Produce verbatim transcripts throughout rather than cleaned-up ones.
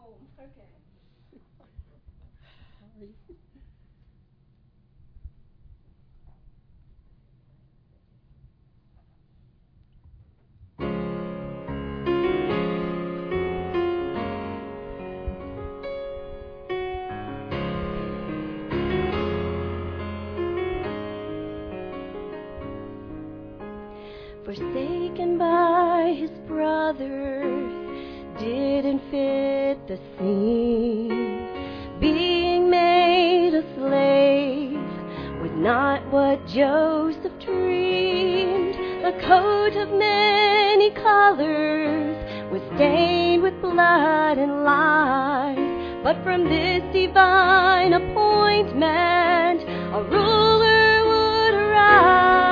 home. Okay. Forsaken by his brothers, didn't fit the scene. Being made a slave was not what Joseph dreamed. The coat of many colors was stained with blood and lies. But from this divine appointment, a ruler would arise.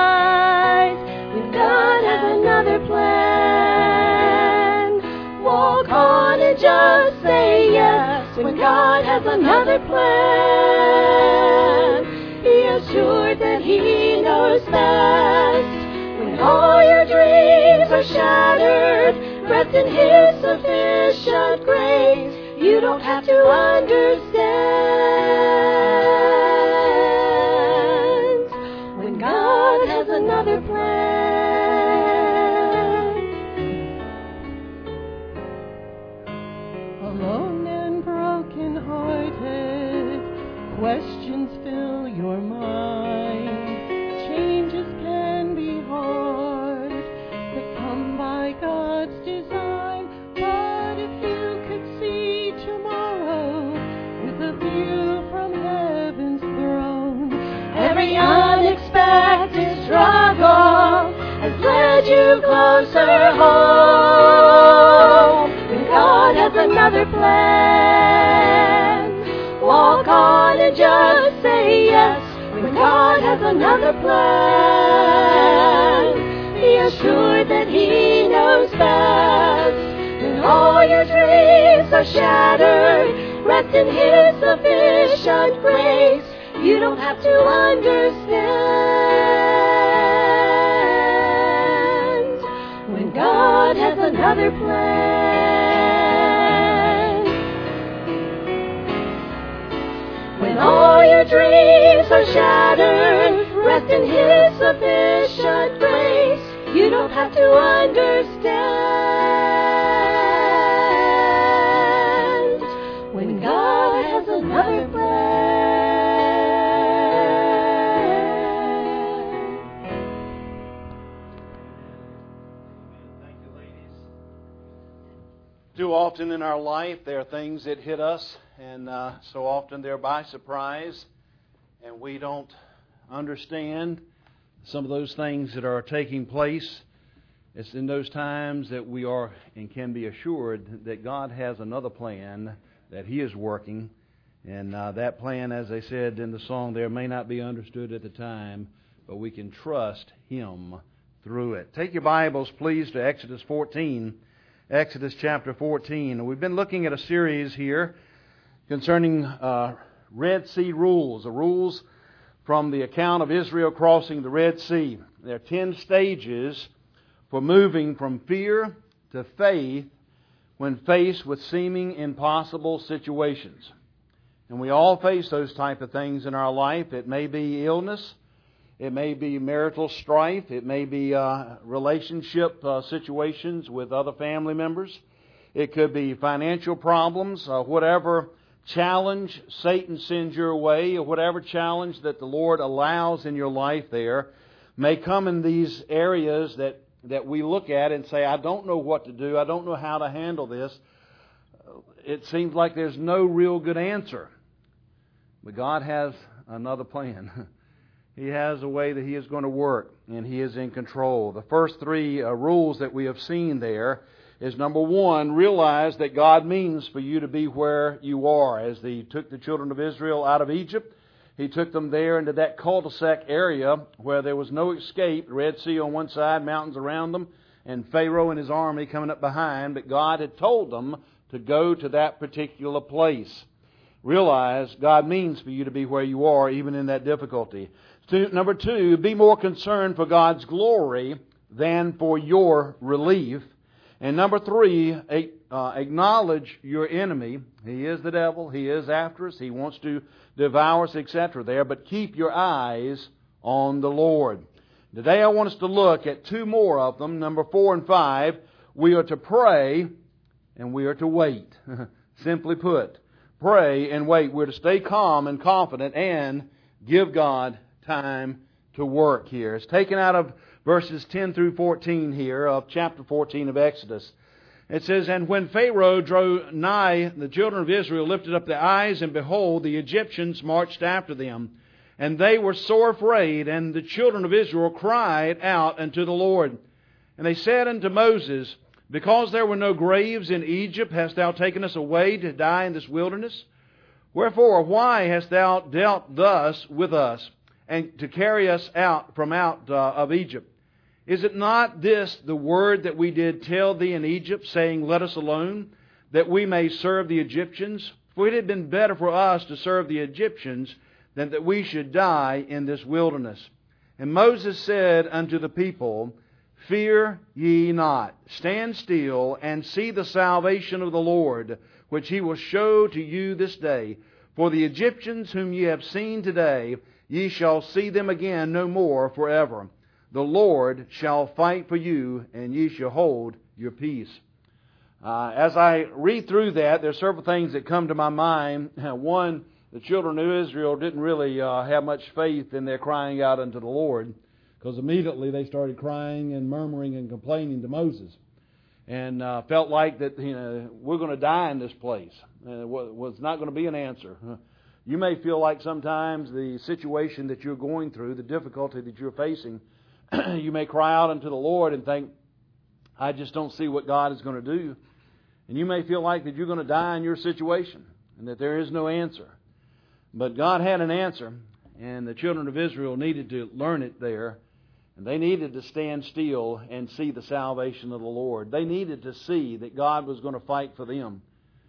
God has another plan. Walk on and just say yes. When God has another plan, be assured that He knows best. When all your dreams are shattered, rest in His sufficient grace. You don't have to understand. When God has another plan. Alone and broken-hearted, questions fill your mind. Changes can be hard, but come by God's design. But if you could see tomorrow with a view from heaven's throne, every unexpected struggle has led you closer home. When God has another plan, walk on and just say yes. When God has another plan, be assured that He knows best. When all your dreams are shattered, rest in His sufficient grace. You don't have to understand. When God has another plan. When all your dreams are shattered, rest in His sufficient grace. You don't have to understand. When God has another plan. Thank you, ladies. Too often in our life, there are things that hit us, and uh, so often they're by surprise, and we don't understand some of those things that are taking place. It's in those times that we are and can be assured that God has another plan that He is working, and uh, that plan, as I said in the song there, may not be understood at the time, but we can trust Him through it. Take your Bibles, please, to Exodus fourteen. Exodus chapter fourteen. We've been looking at a series here concerning uh, Red Sea rules, the rules from the account of Israel crossing the Red Sea. There are ten stages for moving from fear to faith when faced with seeming impossible situations. And we all face those type of things in our life. It may be illness. It may be marital strife. It may be uh, relationship uh, situations with other family members. It could be financial problems, uh, whatever challenge Satan sends your way, or whatever challenge that the Lord allows in your life there, may come in these areas that, that we look at and say, I don't know what to do. I don't know how to handle this. It seems like there's no real good answer. But God has another plan. He has a way that He is going to work, and He is in control. The first three uh, rules that we have seen there is, number one, realize that God means for you to be where you are. As He took the children of Israel out of Egypt, He took them there into that cul-de-sac area where there was no escape. The Red Sea on one side, mountains around them, and Pharaoh and his army coming up behind. But God had told them to go to that particular place. Realize God means for you to be where you are, even in that difficulty. Number two, be more concerned for God's glory than for your relief. And number three, uh, acknowledge your enemy. He is the devil. He is after us. He wants to devour us, et cetera there. But keep your eyes on the Lord. Today I want us to look at two more of them, number four and five. We are to pray and we are to wait. Simply put, pray and wait. We're to stay calm and confident and give God time to work here. It's taken out of verses ten through fourteen here of chapter fourteen of Exodus. It says, "And when Pharaoh drew nigh, the children of Israel lifted up their eyes, and behold, the Egyptians marched after them. And they were sore afraid, and the children of Israel cried out unto the Lord. And they said unto Moses, Because there were no graves in Egypt, hast thou taken us away to die in this wilderness? Wherefore, why hast thou dealt thus with us, and to carry us out from out uh, of Egypt? Is it not this the word that we did tell thee in Egypt, saying, Let us alone, that we may serve the Egyptians? For it had been better for us to serve the Egyptians than that we should die in this wilderness. And Moses said unto the people, Fear ye not, stand still, and see the salvation of the Lord, which He will show to you this day. For the Egyptians whom ye have seen today, ye shall see them again no more forever. The Lord shall fight for you, and ye shall hold your peace." Uh, as I read through that, there are several things that come to my mind. One, the children of Israel didn't really uh, have much faith in their crying out unto the Lord, because immediately they started crying and murmuring and complaining to Moses, and uh, felt like that, you know, we're going to die in this place. Uh, it was not going to be an answer. You may feel like sometimes the situation that you're going through, the difficulty that you're facing, you may cry out unto the Lord and think, I just don't see what God is going to do. And you may feel like that you're going to die in your situation and that there is no answer. But God had an answer, and the children of Israel needed to learn it there. And they needed to stand still and see the salvation of the Lord. They needed to see that God was going to fight for them.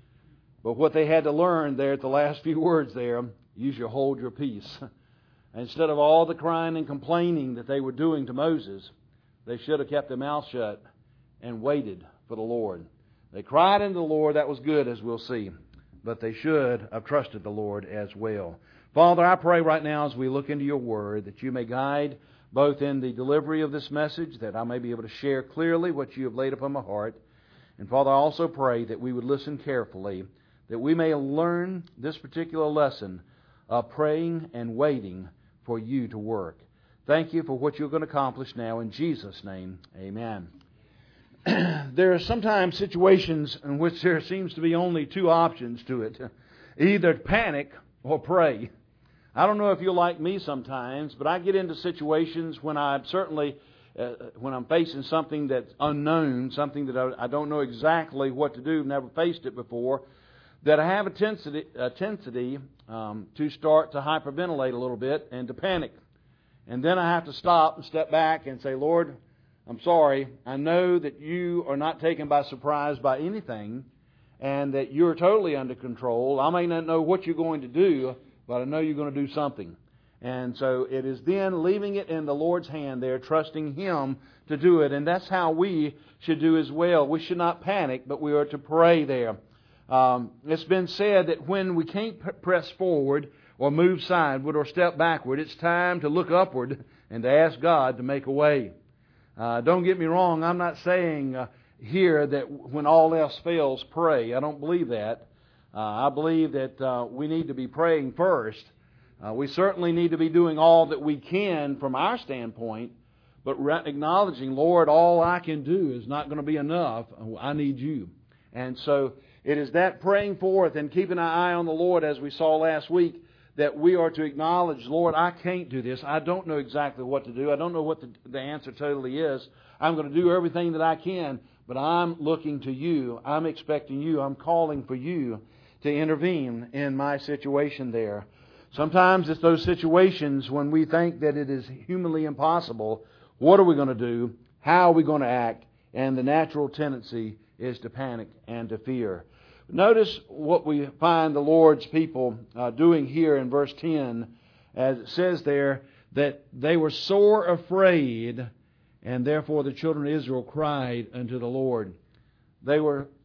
But what they had to learn there at the last few words there, you shall hold your peace. Instead of all the crying and complaining that they were doing to Moses, they should have kept their mouth shut and waited for the Lord. They cried unto the Lord, that was good, as we'll see. But they should have trusted the Lord as well. Father, I pray right now as we look into your word that you may guide both in the delivery of this message, that I may be able to share clearly what you have laid upon my heart. And Father, I also pray that we would listen carefully, that we may learn this particular lesson of praying and waiting for you to work. Thank you for what you're going to accomplish now. In Jesus' name, amen. There are sometimes situations in which there seems to be only two options to it. Either panic or pray. I don't know if you're like me sometimes, but I get into situations when I certainly, uh, when I'm facing something that's unknown, something that I, I don't know exactly what to do, never faced it before, that I have a tendency, a tendency um, to start to hyperventilate a little bit and to panic. And then I have to stop and step back and say, Lord, I'm sorry. I know that you are not taken by surprise by anything and that you're totally under control. I may not know what you're going to do, but I know you're going to do something. And so it is then leaving it in the Lord's hand there, trusting Him to do it. And that's how we should do as well. We should not panic, but we are to pray there. Um, it's been said that when we can't p- press forward or move sideward or step backward, it's time to look upward and to ask God to make a way. Uh, don't get me wrong, I'm not saying uh, here that when all else fails, pray. I don't believe that. Uh, I believe that uh, we need to be praying first. Uh, we certainly need to be doing all that we can from our standpoint, but re- acknowledging, Lord, all I can do is not going to be enough. I need you. And so it is that praying forth and keeping our eye on the Lord, as we saw last week, that we are to acknowledge, Lord, I can't do this. I don't know exactly what to do. I don't know what the, the answer totally is. I'm going to do everything that I can, but I'm looking to you. I'm expecting you. I'm calling for you to intervene in my situation there. Sometimes it's those situations when we think that it is humanly impossible. What are we going to do? How are we going to act? And the natural tendency is to panic and to fear. Notice what we find the Lord's people uh, doing here in verse ten, as it says there, that they were sore afraid, and therefore the children of Israel cried unto the Lord. They were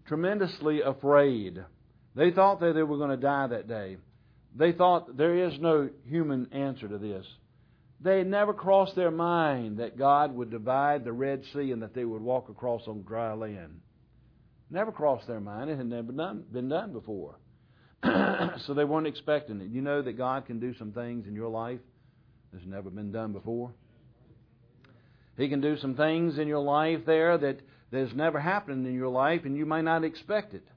tremendously afraid. They thought that they were going to die that day. They thought there is no human answer to this. They had never crossed their mind that God would divide the Red Sea and that they would walk across on dry land. Never crossed their mind. It had never done, been done before. So they weren't expecting it. You know that God can do some things in your life that's never been done before? He can do some things in your life there that has never happened in your life, and you may not expect it.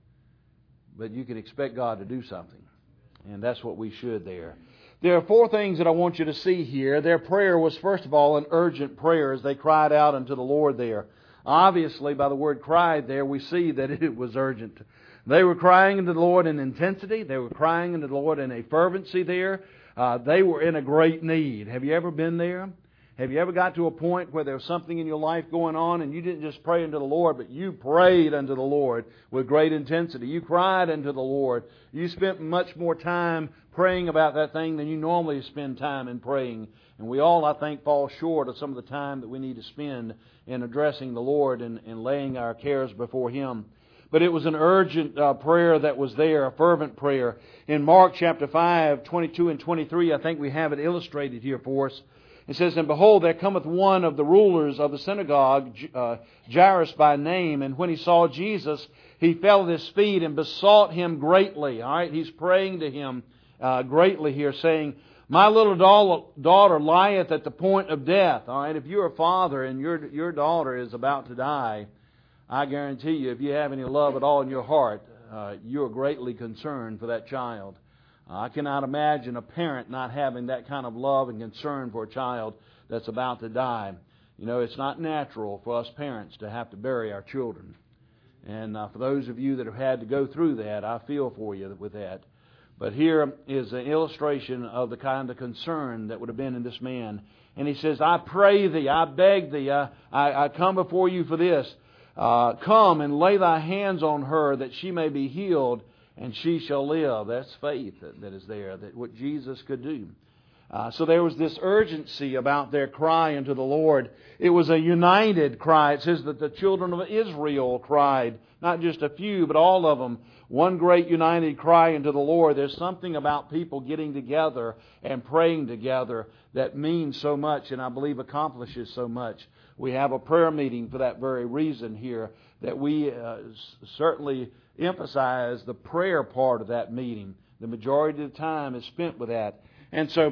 But you can expect God to do something. And that's what we should there. There are four things that I want you to see here. Their prayer was, first of all, an urgent prayer as they cried out unto the Lord there. Obviously, by the word cried there, we see that it was urgent. They were crying unto the Lord in intensity. They were crying unto the Lord in a fervency there. Uh, they were in a great need. Have you ever been there? Have you ever got to a point where there was something in your life going on and you didn't just pray unto the Lord, but you prayed unto the Lord with great intensity? You cried unto the Lord. You spent much more time praying about that thing than you normally spend time in praying. And we all, I think, fall short of some of the time that we need to spend in addressing the Lord and, and laying our cares before Him. But it was an urgent uh, prayer that was there, a fervent prayer. In Mark chapter five, twenty-two and twenty-three, I think we have it illustrated here for us. It says, "And behold, there cometh one of the rulers of the synagogue, uh, Jairus by name, and when he saw Jesus, he fell at his feet and besought Him greatly." All right, he's praying to Him uh, greatly here, saying, "My little daughter lieth at the point of death." All right, if you're a father and your your daughter is about to die, I guarantee you, if you have any love at all in your heart, uh, you're greatly concerned for that child. I cannot imagine a parent not having that kind of love and concern for a child that's about to die. You know, it's not natural for us parents to have to bury our children. And uh, for those of you that have had to go through that, I feel for you with that. But here is an illustration of the kind of concern that would have been in this man. And he says, "I pray thee, I beg thee, I, I, I come before you for this. Uh, come and lay thy hands on her that she may be healed, and she shall live." That's faith that, that is there, that what Jesus could do. Uh, so there was this urgency about their cry unto the Lord. It was a united cry. It says that the children of Israel cried, not just a few, but all of them. One great united cry unto the Lord. There's something about people getting together and praying together that means so much, and I believe accomplishes so much. We have a prayer meeting for that very reason here, that we uh, certainly emphasize the prayer part of that meeting. The majority of the time is spent with that. And so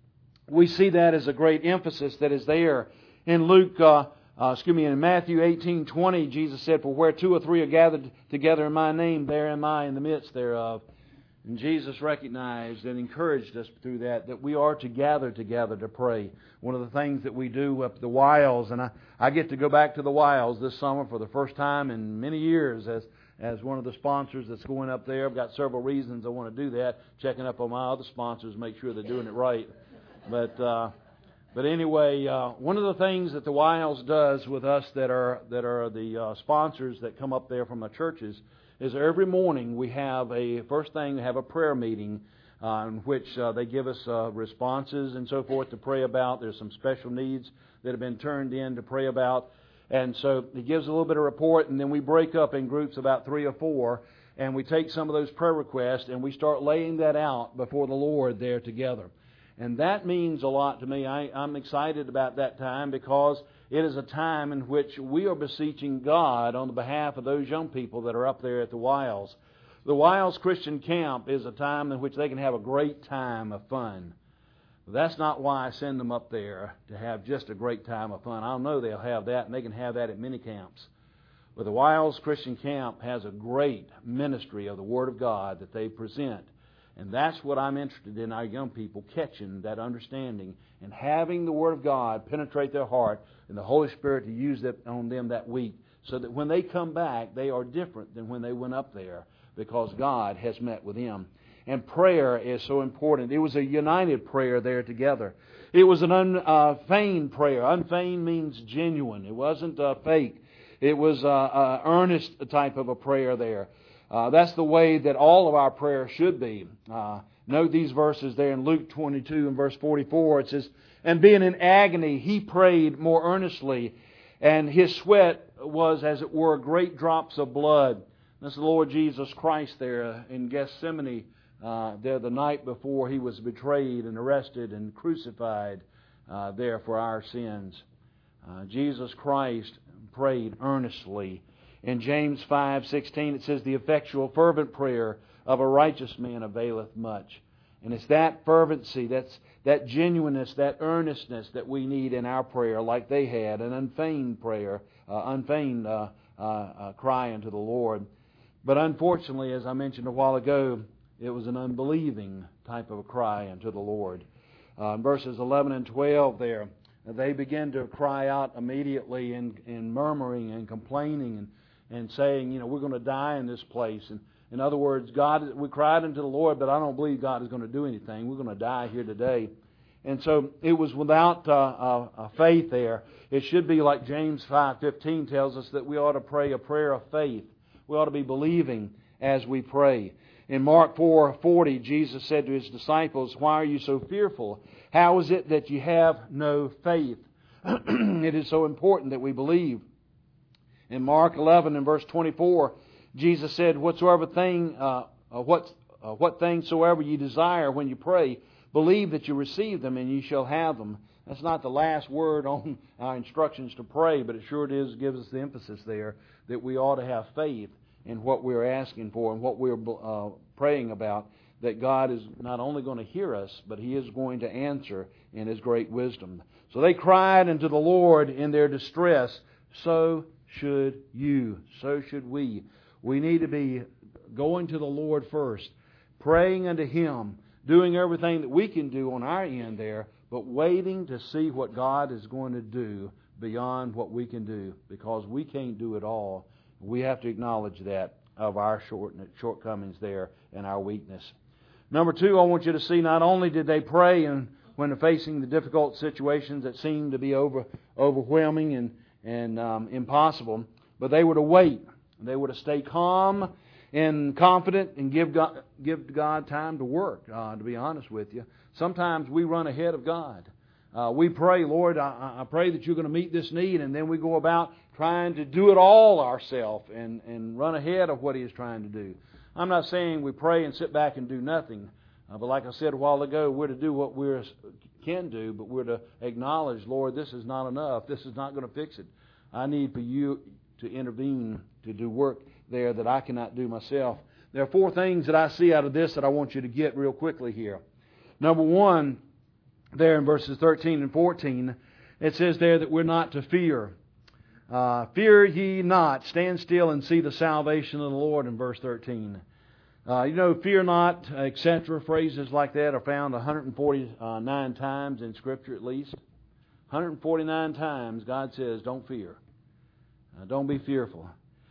we see that as a great emphasis that is there. In Luke, uh, uh, excuse me, in Matthew eighteen twenty, Jesus said, "For where two or three are gathered together in my name, there am I in the midst thereof." And Jesus recognized and encouraged us through that, that we are to gather together to pray. One of the things that we do up at the Wilds, and I, I get to go back to the Wilds this summer for the first time in many years as as one of the sponsors that's going up there. I've got several reasons I want to do that, checking up on my other sponsors, make sure they're doing it right. But uh, but anyway, uh, one of the things that the Wilds does with us that are that are the uh, sponsors that come up there from the churches is every morning we have a, first thing, we have a prayer meeting uh, in which uh, they give us uh, responses and so forth to pray about. There's some special needs that have been turned in to pray about. And so he gives a little bit of report, and then we break up in groups about three or four, and we take some of those prayer requests and we start laying that out before the Lord there together. And that means a lot to me. I, I'm excited about that time because it is a time in which we are beseeching God on the behalf of those young people that are up there at the Wilds. The Wilds Christian Camp is a time in which they can have a great time of fun. That's not why I send them up there, to have just a great time of fun. I know they'll have that, and they can have that at many camps. But the Wilds Christian Camp has a great ministry of the Word of God that they present. And that's what I'm interested in, our young people catching that understanding and having the Word of God penetrate their heart and the Holy Spirit to use that on them that week, so that when they come back, they are different than when they went up there, because God has met with them. And prayer is so important. It was a united prayer there together. It was an unfeigned prayer. Unfeigned means genuine. It wasn't uh, fake. It was an uh, earnest type of a prayer there. Uh, that's the way that all of our prayer should be. Uh, note these verses there in Luke twenty-two and verse forty-four. It says, "And being in agony, he prayed more earnestly, and his sweat was, as it were, great drops of blood." This is the Lord Jesus Christ there in Gethsemane, uh, there the night before He was betrayed and arrested and crucified uh, there for our sins. Uh, Jesus Christ prayed earnestly. In James five sixteen it says, "The effectual fervent prayer of a righteous man availeth much." And it's that fervency, that's that genuineness, that earnestness that we need in our prayer, like they had, an unfeigned prayer, uh, unfeigned uh, uh, uh, cry unto the Lord. But unfortunately, as I mentioned a while ago, it was an unbelieving type of a cry unto the Lord. Uh, in verses eleven and twelve there, they began to cry out immediately in, in murmuring and complaining and, and saying, you know, we're going to die in this place. And in other words, God, we cried unto the Lord, but I don't believe God is going to do anything. We're going to die here today. And so it was without uh, uh, faith there. It should be like James five fifteen tells us that we ought to pray a prayer of faith. We ought to be believing as we pray. In Mark four forty, Jesus said to His disciples, "Why are you so fearful? How is it that you have no faith?" It is so important that we believe. In Mark eleven and verse twenty-four, Jesus said, "Whatsoever thing, uh, uh, what uh, what things soever you desire when you pray, believe that you receive them, and you shall have them." That's not the last word on our instructions to pray, but it sure it is gives us the emphasis there that we ought to have faith in what we're asking for and what we're uh, praying about, that God is not only going to hear us, but He is going to answer in His great wisdom. So they cried unto the Lord in their distress. So should you. So should we. We need to be going to the Lord first, praying unto Him, doing everything that we can do on our end there, but waiting to see what God is going to do beyond what we can do, because we can't do it all. We have to acknowledge that of our short, shortcomings there and our weakness. Number two, I want you to see not only did they pray and when facing the difficult situations that seemed to be over, overwhelming and, and um, impossible, but they were to wait. They were to stay calm and confident and give God, give God time to work, uh, to be honest with you. Sometimes we run ahead of God. Uh, we pray, Lord, I, I pray that you're going to meet this need, and then we go about trying to do it all ourselves and, and run ahead of what He is trying to do. I'm not saying we pray and sit back and do nothing, uh, but like I said a while ago, we're to do what we can do, but we're to acknowledge, Lord, this is not enough. This is not going to fix it. I need for you to intervene, to do work there that I cannot do myself. There are four things that I see out of this that I want you to get real quickly here. Number one, there in verses thirteen and fourteen, it says there that we're not to fear. Uh, fear ye not, stand still and see the salvation of the Lord in verse thirteen. Uh, you know, fear not, et cetera, phrases like that are found one hundred forty-nine times in Scripture at least. one hundred forty-nine times God says, don't fear. Uh, don't be fearful.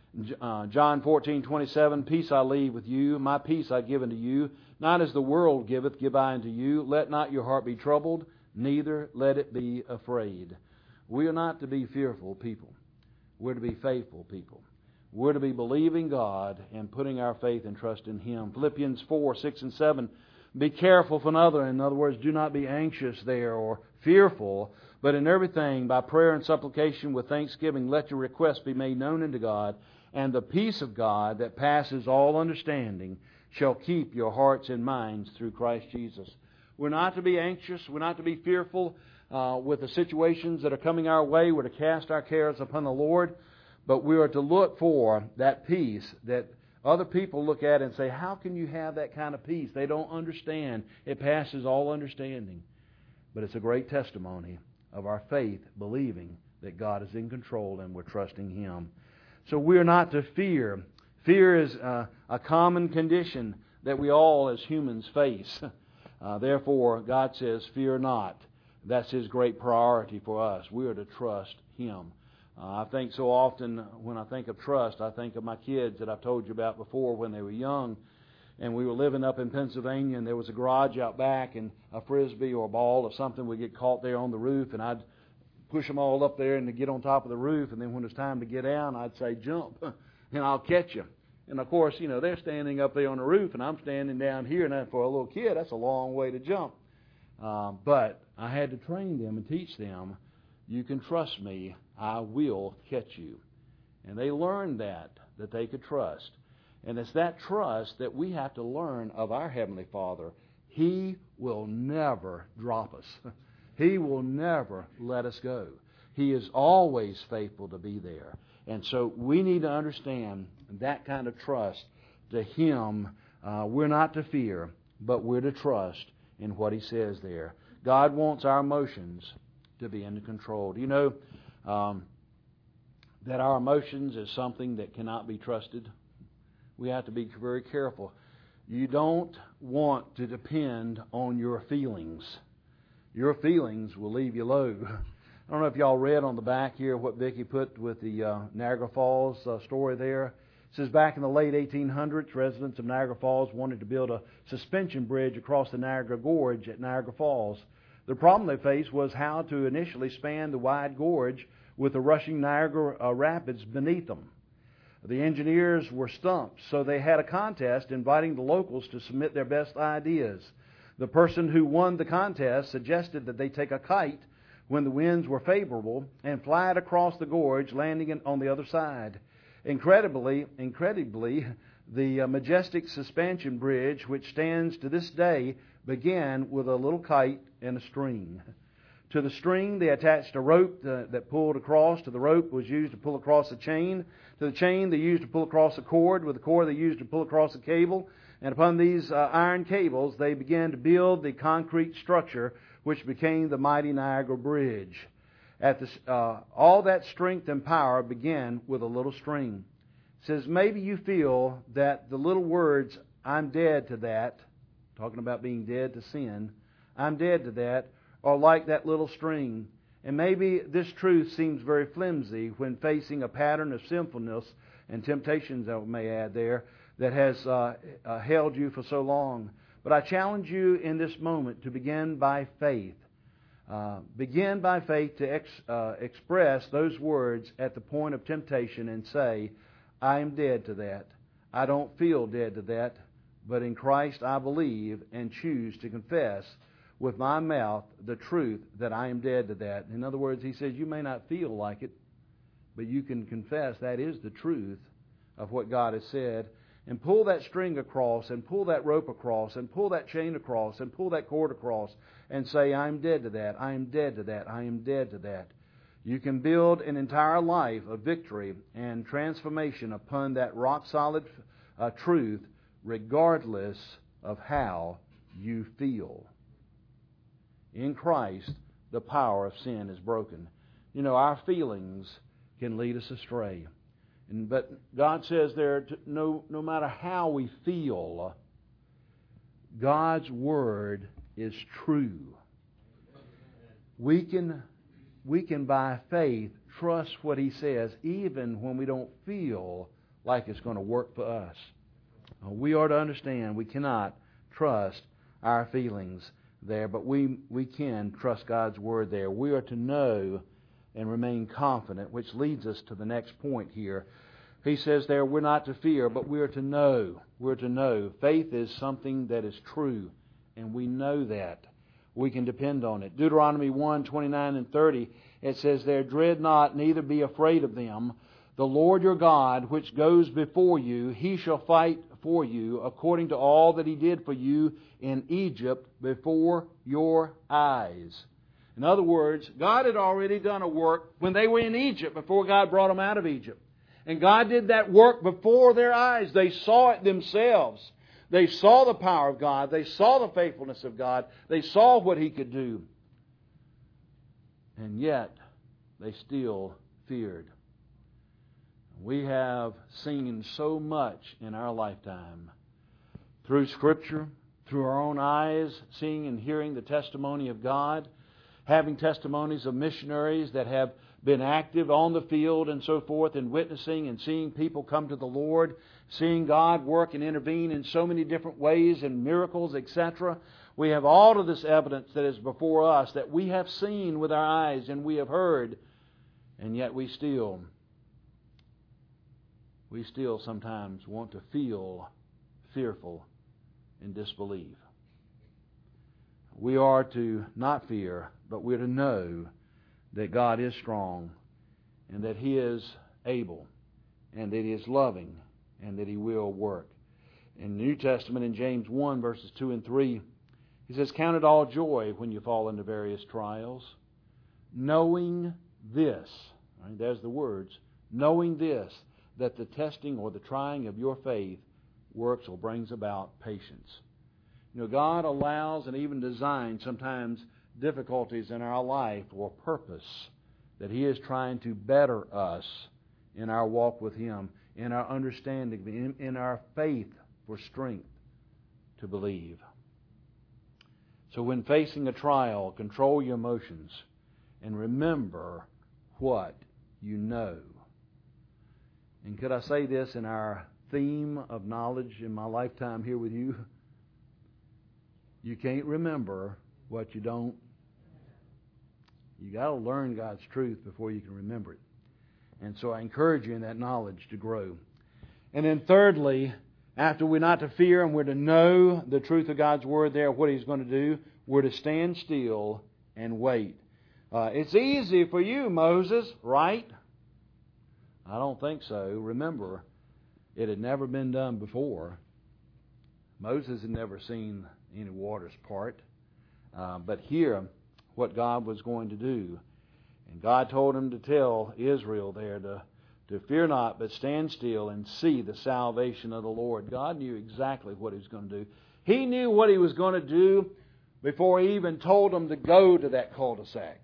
Uh, John fourteen twenty-seven, peace I leave with you, my peace I give unto you. Not as the world giveth, give I unto you. Let not your heart be troubled, neither let it be afraid. We are not to be fearful people. We're to be faithful people. We're to be believing God and putting our faith and trust in Him. Philippians four, six and seven, be careful for another. In other words, do not be anxious there or fearful, but in everything, by prayer and supplication with thanksgiving, let your requests be made known unto God, and the peace of God that passes all understanding shall keep your hearts and minds through Christ Jesus. We're not to be anxious. We're not to be fearful uh, with the situations that are coming our way. We're to cast our cares upon the Lord, but we are to look for that peace that other people look at and say, how can you have that kind of peace? They don't understand. It passes all understanding. But it's a great testimony of our faith, believing that God is in control and we're trusting Him. So we're not to fear. Fear is uh, a common condition that we all as humans face. Uh, therefore, God says, fear not. That's His great priority for us. We are to trust Him. Uh, I think so often when I think of trust, I think of my kids that I've told you about before when they were young. And we were living up in Pennsylvania, and there was a garage out back, and a Frisbee or a ball or something would get caught there on the roof, and I'd push them all up there and to get on top of the roof, and then when it's time to get down, I'd say, jump, and I'll catch you. And of course, you know, they're standing up there on the roof, and I'm standing down here, and that, for a little kid, that's a long way to jump. Uh, but I had to train them and teach them, you can trust me, I will catch you. And they learned that, that they could trust. And it's that trust that we have to learn of our Heavenly Father. He will never drop us. He will never let us go. He is always faithful to be there. And so we need to understand that kind of trust to Him. Uh, we're not to fear, but we're to trust in what He says there. God wants our emotions to be under control. Do you know um, that our emotions is something that cannot be trusted? We have to be very careful. You don't want to depend on your feelings. Your feelings will leave you low. I don't know if y'all read on the back here what Vicki put with the uh, Niagara Falls uh, story there. It says back in the late eighteen hundreds, residents of Niagara Falls wanted to build a suspension bridge across the Niagara Gorge at Niagara Falls. The problem they faced was how to initially span the wide gorge with the rushing Niagara uh, Rapids beneath them. The engineers were stumped, so they had a contest inviting the locals to submit their best ideas. The person who won the contest suggested that they take a kite when the winds were favorable and fly it across the gorge, landing on the other side. Incredibly, incredibly, the uh, majestic suspension bridge, which stands to this day, began with a little kite and a string. To the string, they attached a rope uh, that pulled across. To the rope was used to pull across a chain. To the chain, they used to pull across a cord. With the cord, they used to pull across a cable. And upon these uh, iron cables, they began to build the concrete structure which became the mighty Niagara Bridge. At the, uh, all that strength and power began with a little string. It says, maybe you feel that the little words, I'm dead to that, talking about being dead to sin, I'm dead to that, are like that little string. And maybe this truth seems very flimsy when facing a pattern of sinfulness and temptations, I may add there, that has uh, uh, held you for so long. But I challenge you in this moment to begin by faith. Uh, begin by faith to ex, uh, express those words at the point of temptation and say, I am dead to that. I don't feel dead to that, but in Christ I believe and choose to confess with my mouth the truth that I am dead to that. In other words, he says, you may not feel like it, but you can confess that is the truth of what God has said. And pull that string across, and pull that rope across, and pull that chain across, and pull that cord across, and say, I am dead to that, I am dead to that, I am dead to that. You can build an entire life of victory and transformation upon that rock-solid uh, truth, regardless of how you feel. In Christ, the power of sin is broken. You know, our feelings can lead us astray. And, but God says there, to, no, no matter how we feel, God's Word is true. We can, we can by faith trust what He says even when we don't feel like it's going to work for us. We are to understand we cannot trust our feelings there, but we, we can trust God's Word there. We are to know and remain confident, which leads us to the next point here. He says there, we're not to fear, but we're to know. We're to know. Faith is something that is true, and we know that. We can depend on it. Deuteronomy one, twenty-nine and thirty, it says there, dread not, neither be afraid of them. The Lord your God, which goes before you, He shall fight for you, according to all that He did for you in Egypt before your eyes. In other words, God had already done a work when they were in Egypt, before God brought them out of Egypt. And God did that work before their eyes. They saw it themselves. They saw the power of God. They saw the faithfulness of God. They saw what He could do. And yet, they still feared. We have seen so much in our lifetime through Scripture, through our own eyes, seeing and hearing the testimony of God, having testimonies of missionaries that have been active on the field and so forth, and witnessing and seeing people come to the Lord, seeing God work and intervene in so many different ways and miracles, et cetera. We have all of this evidence that is before us that we have seen with our eyes and we have heard, and yet we still, we still sometimes want to feel fearful and disbelieve. We are to not fear, but we're to know that God is strong and that He is able and that He is loving and that He will work. In the New Testament, in James one, verses two and three, he says, "Count it all joy when you fall into various trials, knowing this," right, there's the words, "knowing this, that the testing or the trying of your faith works or brings about patience." You know, God allows and even designs sometimes difficulties in our life for a purpose, that He is trying to better us in our walk with Him, in our understanding, in, in our faith for strength to believe. So when facing a trial, control your emotions and remember what you know. And could I say this in our theme of knowledge in my lifetime here with you? You can't remember what you don't. You got to learn God's truth before you can remember it. And so I encourage you in that knowledge to grow. And then thirdly, after we're not to fear and we're to know the truth of God's Word there, what He's going to do, we're to stand still and wait. Uh, it's easy for you, Moses, right? I don't think so. Remember, it had never been done before. Moses had never seen any waters part. Uh, but here, what God was going to do. And God told him to tell Israel there to, to fear not, but stand still and see the salvation of the Lord. God knew exactly what He was going to do. He knew what He was going to do before He even told them to go to that cul-de-sac.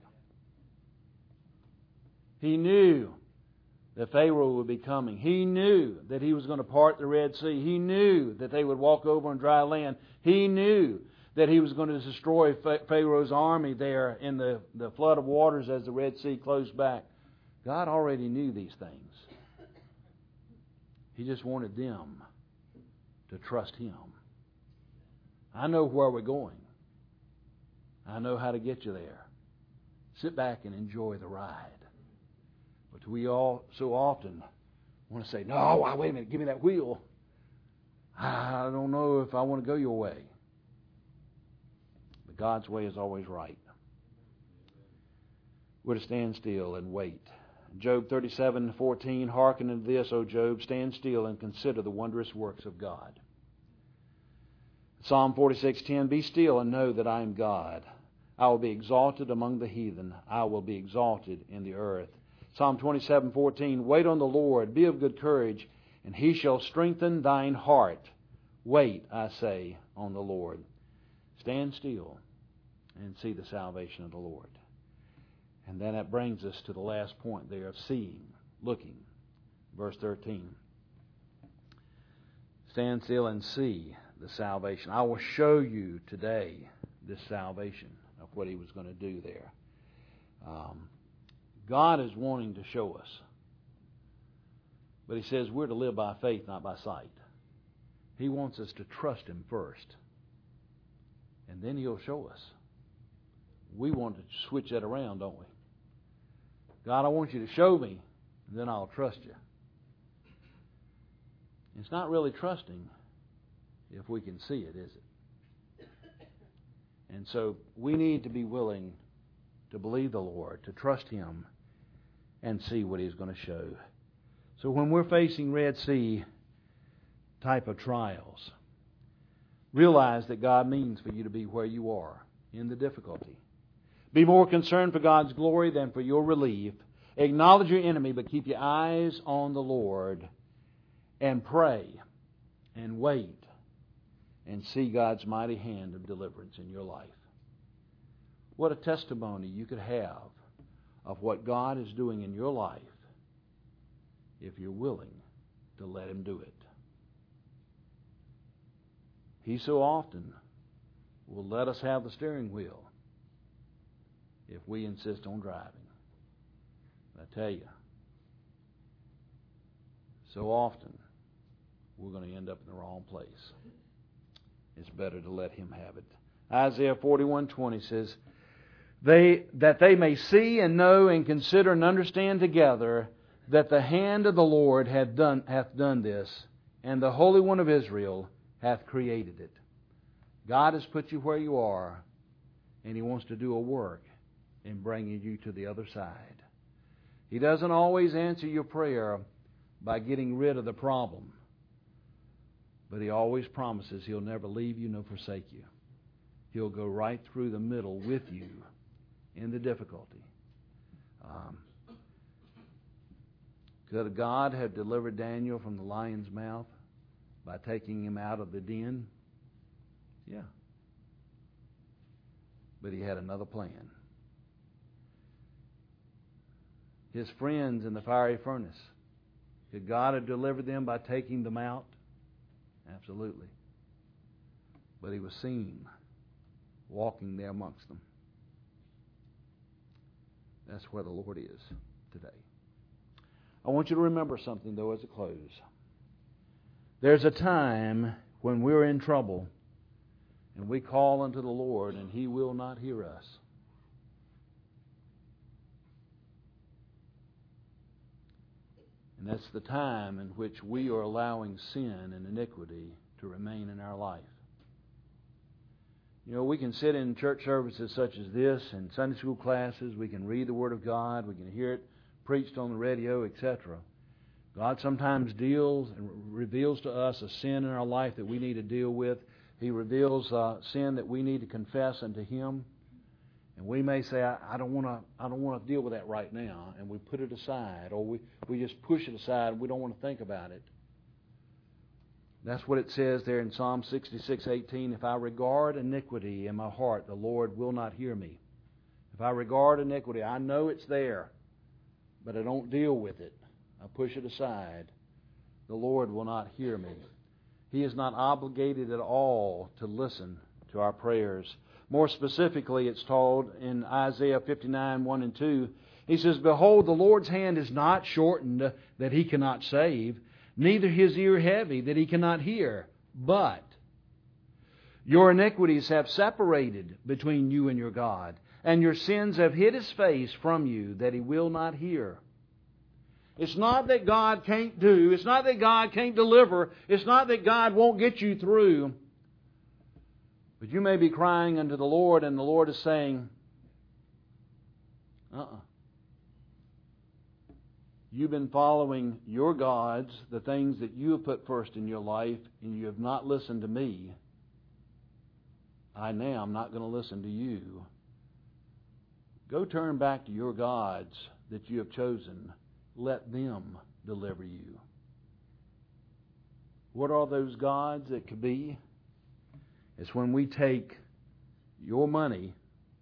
He knew that Pharaoh would be coming. He knew that He was going to part the Red Sea. He knew that they would walk over on dry land. He knew that He was going to destroy Pharaoh's army there in the, the flood of waters as the Red Sea closed back. God already knew these things. He just wanted them to trust Him. I know where we're going. I know how to get you there. Sit back and enjoy the ride. But we all so often want to say, "No, wait a minute, give me that wheel. I don't know if I want to go your way." But God's way is always right. We're to stand still and wait. Job thirty-seven fourteen, "Hearken unto this, O Job, stand still and consider the wondrous works of God." Psalm forty-six ten, "Be still and know that I am God. I will be exalted among the heathen. I will be exalted in the earth." Psalm twenty-seven fourteen, "Wait on the Lord, be of good courage, and He shall strengthen thine heart. Wait, I say, on the Lord." Stand still and see the salvation of the Lord. And then that brings us to the last point there of seeing, looking. Verse thirteen. Stand still and see the salvation. I will show you today this salvation of what He was going to do there. Um, God is wanting to show us. But He says we're to live by faith, not by sight. He wants us to trust Him first. And then He'll show us. We want to switch that around, don't we? God, I want you to show me, and then I'll trust you. It's not really trusting if we can see it, is it? And so we need to be willing to believe the Lord, to trust Him, and see what He's going to show. So when we're facing Red Sea type of trials, realize that God means for you to be where you are in the difficulty. Be more concerned for God's glory than for your relief. Acknowledge your enemy, but keep your eyes on the Lord, and pray and wait and see God's mighty hand of deliverance in your life. What a testimony you could have of what God is doing in your life if you're willing to let Him do it. He so often will let us have the steering wheel if we insist on driving. I tell you, so often we're going to end up in the wrong place. It's better to let Him have it. Isaiah forty-one twenty says, They that they may see and know and consider and understand together that the hand of the Lord hath done hath done this, and the Holy One of Israel hath created it. God has put you where you are, and He wants to do a work in bringing you to the other side. He doesn't always answer your prayer by getting rid of the problem. But He always promises He'll never leave you nor forsake you. He'll go right through the middle with you in the difficulty. Um, could God have delivered Daniel from the lion's mouth by taking him out of the den? Yeah. But He had another plan. His friends in the fiery furnace, could God have delivered them by taking them out? Absolutely. But He was seen walking there amongst them. That's where the Lord is today. I want you to remember something, though, as a close. There's a time when we're in trouble and we call unto the Lord and He will not hear us. And that's the time in which we are allowing sin and iniquity to remain in our life. You know, we can sit in church services such as this and Sunday school classes. We can read the Word of God. We can hear it preached on the radio, et cetera. God sometimes deals and reveals to us a sin in our life that we need to deal with. He reveals uh, sin that we need to confess unto Him. And we may say, I, I don't want to I don't want to deal with that right now, and we put it aside, or we, we just push it aside and we don't want to think about it. That's what it says there in Psalm sixty-six eighteen. If I regard iniquity in my heart, the Lord will not hear me. If I regard iniquity, I know it's there, but I don't deal with it. I push it aside. The Lord will not hear me. He is not obligated at all to listen to our prayers. More specifically, it's told in Isaiah fifty-nine, one and two. He says, Behold, the Lord's hand is not shortened that He cannot save, neither His ear heavy that He cannot hear. But your iniquities have separated between you and your God, and your sins have hid His face from you that He will not hear. It's not that God can't do. It's not that God can't deliver. It's not that God won't get you through. But you may be crying unto the Lord, and the Lord is saying, uh-uh. You've been following your gods, the things that you have put first in your life, and you have not listened to me. I now am not going to listen to you. Go turn back to your gods that you have chosen. Let them deliver you. What are those gods that could be? It's when we take your money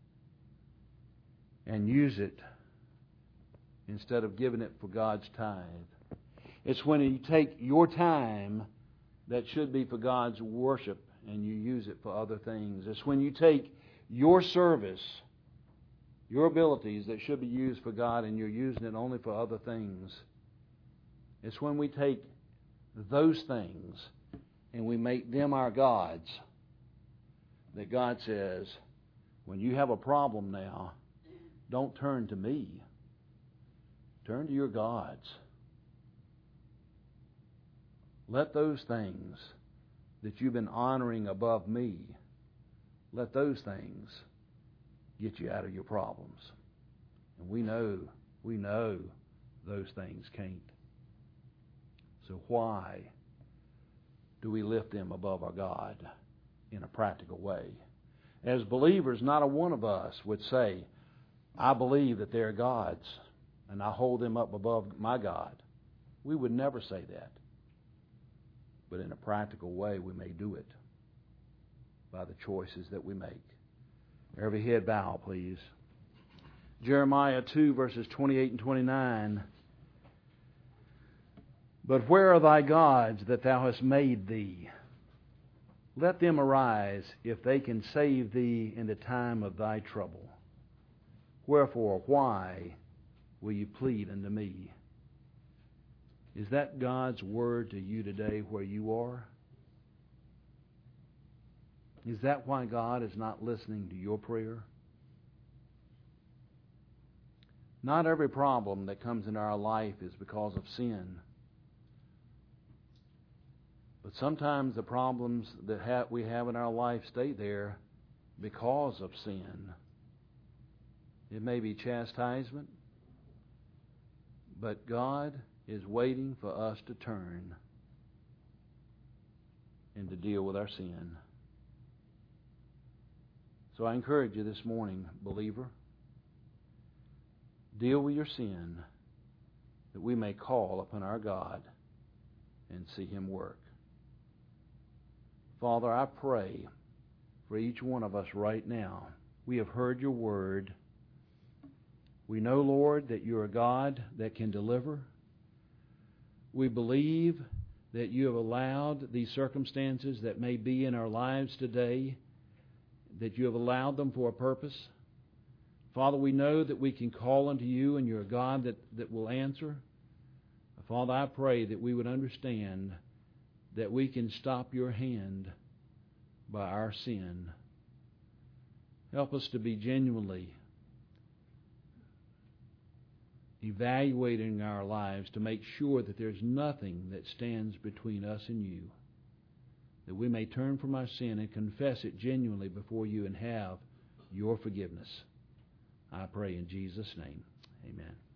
and use it instead of giving it for God's tithe. It's when you take your time that should be for God's worship and you use it for other things. It's when you take your service, your abilities that should be used for God, and you're using it only for other things. It's when we take those things and we make them our gods that God says, when you have a problem now, don't turn to me. Turn to your gods. Let those things that you've been honoring above me, let those things get you out of your problems. And we know, we know those things can't. So why do we lift them above our God in a practical way? As believers, not a one of us would say, I believe that they're gods, and I hold them up above my God. We would never say that. But in a practical way, we may do it by the choices that we make. Every head bow, please. Jeremiah two, verses twenty-eight and twenty-nine. But where are thy gods that thou hast made thee? Let them arise, if they can save thee in the time of thy trouble. Wherefore, why will you plead unto me? Is that God's word to you today where you are? Is that why God is not listening to your prayer? Not every problem that comes in our life is because of sin. But sometimes the problems that ha- we have in our life stay there because of sin. It may be chastisement, but God is waiting for us to turn. and to deal with our sin. So I encourage you this morning, believer, deal with your sin that we may call upon our God and see Him work. Father, I pray for each one of us right now. We have heard your word. We know, Lord, that you're a God that can deliver. We believe that you have allowed these circumstances that may be in our lives today, that you have allowed them for a purpose. Father, we know that we can call unto you and you're a God that, that will answer. Father, I pray that we would understand that we can stop your hand by our sin. Help us to be genuinely evaluating our lives to make sure that there's nothing that stands between us and you, that we may turn from our sin and confess it genuinely before you and have your forgiveness. I pray in Jesus' name. Amen.